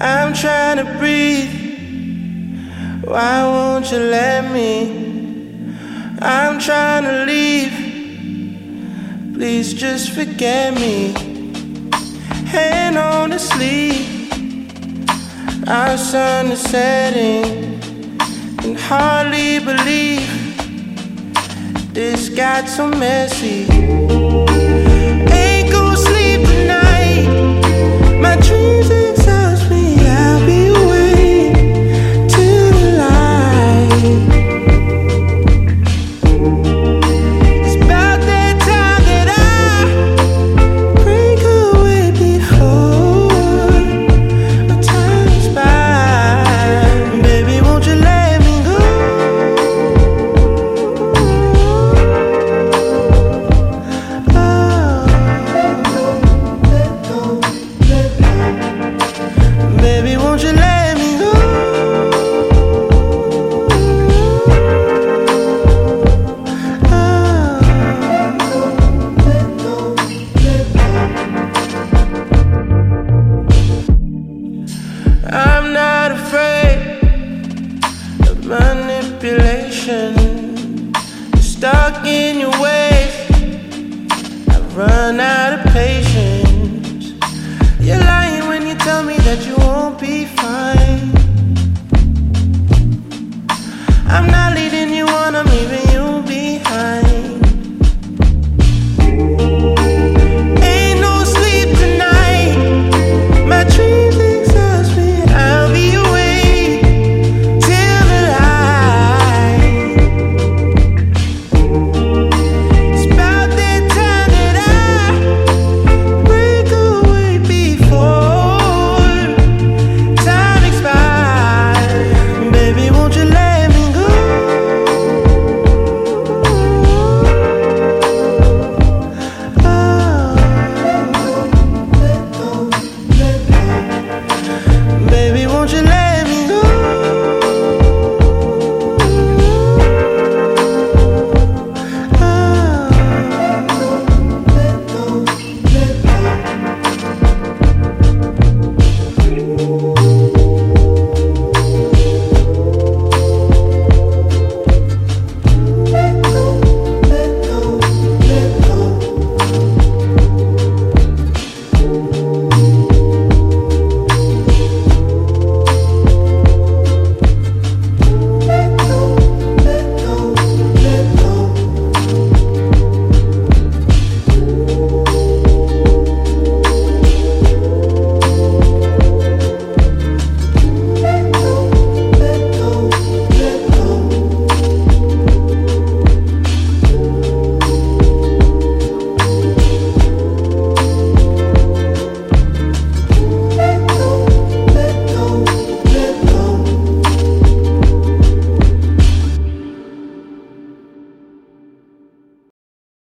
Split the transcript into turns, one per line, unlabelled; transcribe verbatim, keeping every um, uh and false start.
I'm trying to breathe. Why won't you let me? I'm trying to leave. Please just forget me. Hand on the sleeve. Our sun is setting. Can hardly believe this got so messy. Ain't gon' sleep tonight. My dreams exhaust me. I'll be awake till the light. It's about that time that I break away before my time expires. Baby, won't you let me go? Baby, won't you let me go? I'm not afraid of manipulation. Stuck in your ways, I've run out of patience. You're lying when you tell me that you won't be fine. I'm not leading you on, I'm leaving you behind. Ain't no sleep tonight. My dreams exhaust me. I'll be awake till the light. It's about that time that I break away before time expires. Baby, won't you let me go? Baby, won't you let